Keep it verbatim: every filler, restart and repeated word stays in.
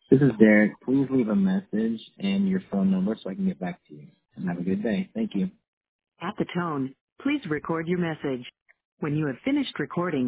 This is Derek. Please leave a message and your phone number so I can get back to you. And have a good day. Thank you. At the tone, please record your message. When you have finished recording,